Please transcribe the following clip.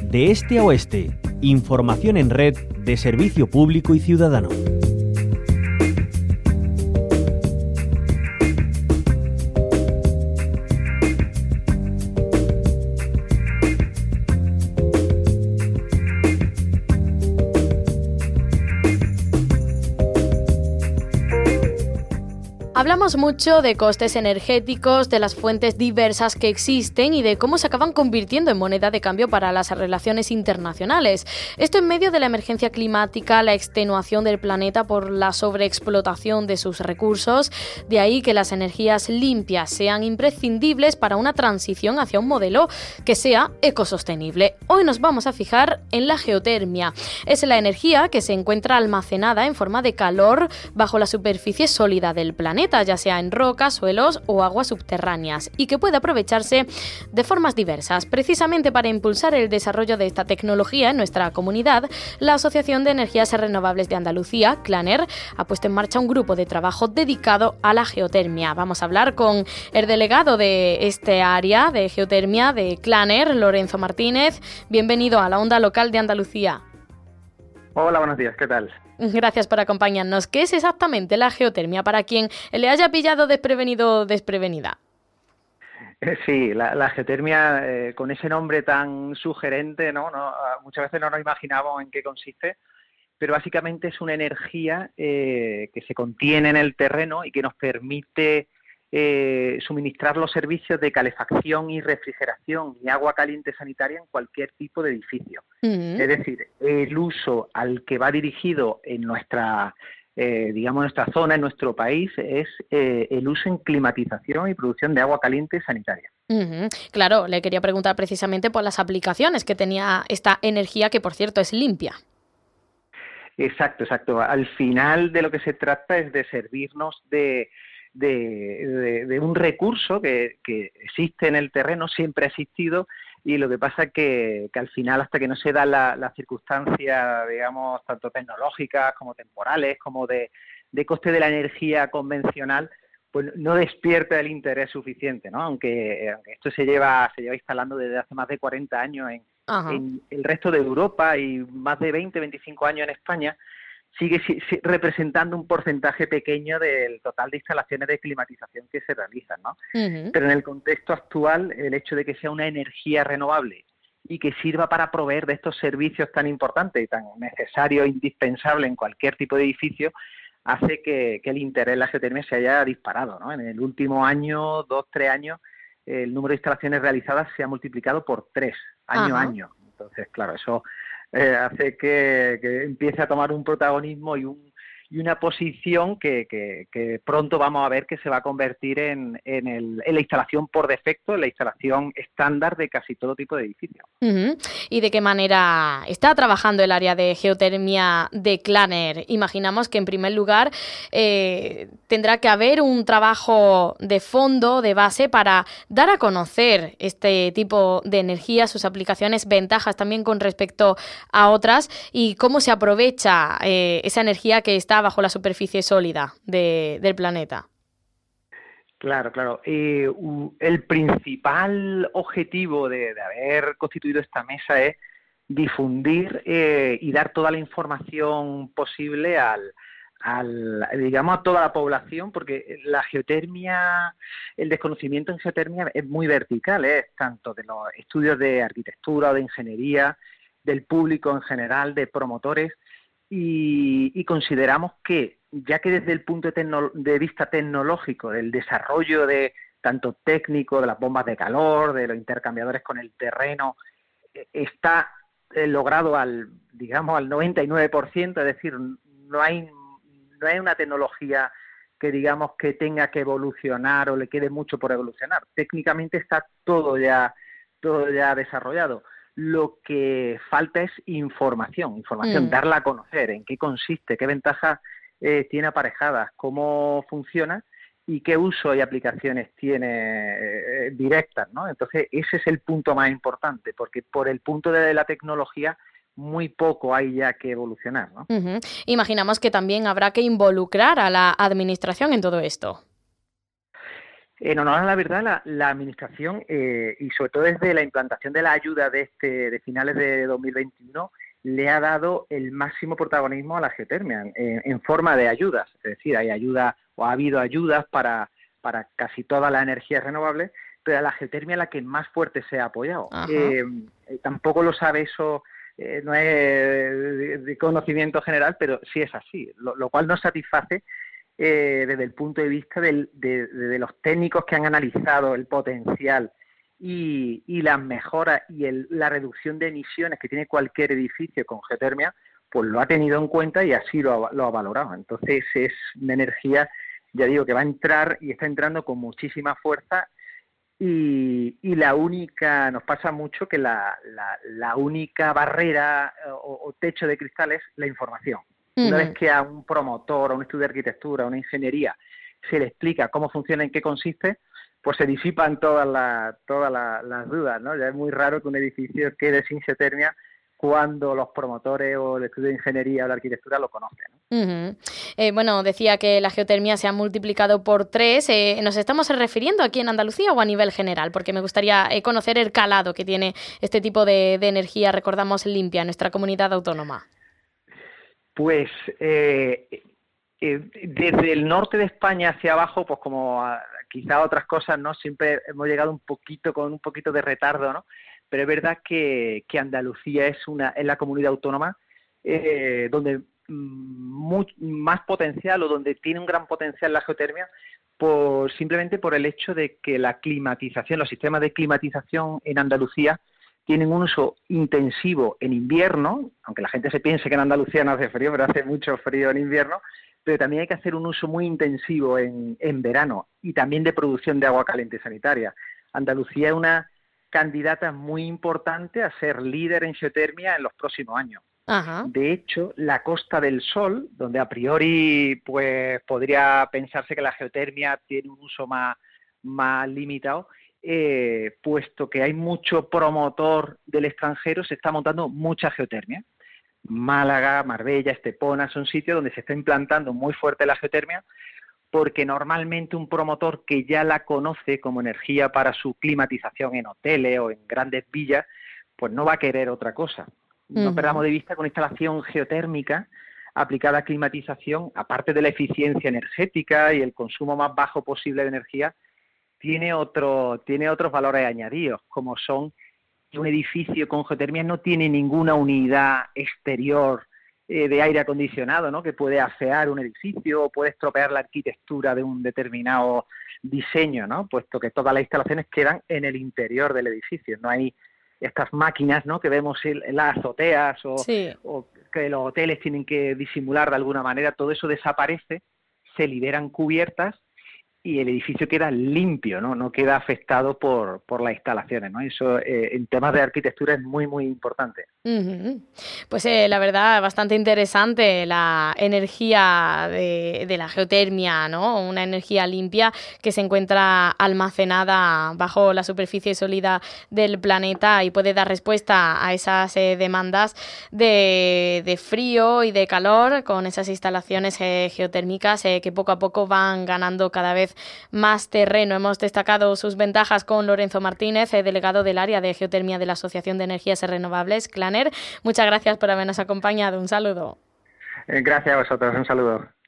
De este a oeste, información en red de servicio público y ciudadano. Hablamos mucho de costes energéticos, de las fuentes diversas que existen y de cómo se acaban convirtiendo en moneda de cambio para las relaciones internacionales. Esto en medio de la emergencia climática, la extenuación del planeta por la sobreexplotación de sus recursos. De ahí que las energías limpias sean imprescindibles para una transición hacia un modelo que sea ecosostenible. Hoy nos vamos a fijar en la geotermia. Es la energía que se encuentra almacenada en forma de calor bajo la superficie sólida del planeta, ya sea en rocas, suelos o aguas subterráneas, y que puede aprovecharse de formas diversas. Precisamente para impulsar el desarrollo de esta tecnología en nuestra comunidad, la Asociación de Energías Renovables de Andalucía, Claner, ha puesto en marcha un grupo de trabajo dedicado a la geotermia. Vamos a hablar con el delegado de este área de geotermia de Claner, Lorenzo Martínez. Bienvenido a la Onda Local de Andalucía. Hola, buenos días, ¿qué tal? Gracias por acompañarnos. ¿Qué es exactamente la geotermia para quien le haya pillado desprevenido o desprevenida? Sí, la geotermia, con ese nombre tan sugerente, ¿no? Muchas veces no nos imaginamos en qué consiste, pero básicamente es una energía que se contiene en el terreno y que nos permite suministrar los servicios de calefacción y refrigeración y agua caliente sanitaria en cualquier tipo de edificio. Es decir, el uso al que va dirigido en nuestra zona, en nuestro país, es el uso en climatización y producción de agua caliente sanitaria. Claro, le quería preguntar precisamente por las aplicaciones que tenía esta energía, que por cierto es limpia. Exacto. Al final de lo que se trata es de servirnos de un recurso que existe en el terreno, siempre ha existido, y lo que pasa es que al final, hasta que no se dan las circunstancias, digamos, tanto tecnológicas como temporales, como de coste de la energía convencional, pues no despierta el interés suficiente, ¿no? Aunque esto se lleva instalando desde hace más de 40 años en el resto de Europa y más de 20-25 años en España, sigue representando un porcentaje pequeño del total de instalaciones de climatización que se realizan, ¿no? Pero en el contexto actual, el hecho de que sea una energía renovable y que sirva para proveer de estos servicios tan importantes y tan necesarios e indispensables en cualquier tipo de edificio, hace que el interés en la geotermia se haya disparado, ¿no? En el último año, 2-3 años, el número de instalaciones realizadas se ha multiplicado por 3 año a año. Entonces, claro, eso hace que empiece a tomar un protagonismo y una posición que pronto vamos a ver que se va a convertir en la instalación por defecto, en la instalación estándar de casi todo tipo de edificios. ¿Y de qué manera está trabajando el área de geotermia de Claner? Imaginamos que en primer lugar tendrá que haber un trabajo de fondo, de base, para dar a conocer este tipo de energía, sus aplicaciones, ventajas también con respecto a otras, y cómo se aprovecha esa energía que está bajo la superficie sólida del planeta. Claro. El principal objetivo de haber constituido esta mesa es difundir y dar toda la información posible a toda la población, porque la geotermia, el desconocimiento en geotermia es muy vertical, tanto de los estudios de arquitectura o de ingeniería, del público en general, de promotores, y consideramos que, ya que desde el punto de vista tecnológico, del desarrollo de tanto técnico, de las bombas de calor, de los intercambiadores con el terreno, está logrado al 99%, es decir, no hay una tecnología que digamos que tenga que evolucionar o le quede mucho por evolucionar. Técnicamente está todo ya desarrollado. Lo que falta es información, darla a conocer, en qué consiste, qué ventajas tiene aparejadas, cómo funciona y qué uso y aplicaciones tiene directas, ¿no? Entonces, ese es el punto más importante, porque por el punto de la tecnología muy poco hay ya que evolucionar, ¿no? Imaginamos que también habrá que involucrar a la administración en todo esto. En honor a la verdad, la Administración, y sobre todo desde la implantación de la ayuda de finales de 2021, le ha dado el máximo protagonismo a la geotermia en forma de ayudas. Es decir, hay ayuda o ha habido ayudas para casi todas las energías renovables, pero a la geotermia la que más fuerte se ha apoyado. Tampoco lo sabe eso, no es de conocimiento general, pero sí es así, lo cual nos satisface desde el punto de vista de los técnicos que han analizado el potencial y las mejoras y la reducción de emisiones que tiene cualquier edificio con geotermia, pues lo ha tenido en cuenta y así lo ha valorado. Entonces es una energía, ya digo, que va a entrar y está entrando con muchísima fuerza y nos pasa mucho que la única barrera o techo de cristal es la información. Una vez que a un promotor, a un estudio de arquitectura, a una ingeniería, se le explica cómo funciona, en qué consiste, pues se disipan todas las dudas, ¿no? Ya es muy raro que un edificio quede sin geotermia cuando los promotores o el estudio de ingeniería o la arquitectura lo conocen, ¿no? Bueno, decía que la geotermia se ha multiplicado por 3. ¿Nos estamos refiriendo aquí en Andalucía o a nivel general? Porque me gustaría conocer el calado que tiene este tipo de energía, recordamos, limpia en nuestra comunidad autónoma. Pues desde el norte de España hacia abajo, pues como quizá otras cosas, ¿no? Siempre hemos llegado con un poquito de retardo, ¿no? Pero es verdad que Andalucía es la comunidad autónoma donde más potencial o donde tiene un gran potencial la geotermia, simplemente por el hecho de que la climatización, los sistemas de climatización en Andalucía tienen un uso intensivo en invierno, aunque la gente se piense que en Andalucía no hace frío, pero hace mucho frío en invierno, pero también hay que hacer un uso muy intensivo en verano y también de producción de agua caliente sanitaria. Andalucía es una candidata muy importante a ser líder en geotermia en los próximos años. Ajá. De hecho, la Costa del Sol, donde a priori pues podría pensarse que la geotermia tiene un uso más limitado, puesto que hay mucho promotor del extranjero, se está montando mucha geotermia. Málaga, Marbella, Estepona son sitios donde se está implantando muy fuerte la geotermia, porque normalmente un promotor que ya la conoce como energía para su climatización en hoteles o en grandes villas, pues no va a querer otra cosa. No perdamos de vista que una instalación geotérmica aplicada a climatización, aparte de la eficiencia energética y el consumo más bajo posible de energía, tiene otros valores añadidos, como son que un edificio con geotermia no tiene ninguna unidad exterior de aire acondicionado, ¿no? Que puede afear un edificio o puede estropear la arquitectura de un determinado diseño, ¿no? Puesto que todas las instalaciones quedan en el interior del edificio. No hay estas máquinas, ¿no? Que vemos en las azoteas o que los hoteles tienen que disimular de alguna manera. Todo eso desaparece, se liberan cubiertas y el edificio queda limpio, no queda afectado por las instalaciones, ¿no? Eso en temas de arquitectura es muy, muy importante. Pues la verdad, bastante interesante la energía de la geotermia, ¿no? Una energía limpia que se encuentra almacenada bajo la superficie sólida del planeta y puede dar respuesta a esas demandas de frío y de calor con esas instalaciones geotérmicas que poco a poco van ganando cada vez más terreno. Hemos destacado sus ventajas con Lorenzo Martínez, delegado del área de geotermia de la Asociación de Energías Renovables, Claner. Muchas gracias por habernos acompañado. Un saludo. Gracias a vosotros. Un saludo.